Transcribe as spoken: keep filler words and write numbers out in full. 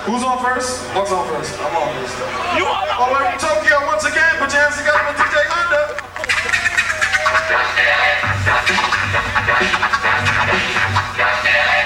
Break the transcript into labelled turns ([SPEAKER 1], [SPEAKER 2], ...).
[SPEAKER 1] Who's on first? What's on first? I'm on first.
[SPEAKER 2] You are
[SPEAKER 1] All right, Tokyo, once again, put your hands together with D J Under.
[SPEAKER 3] Yeah.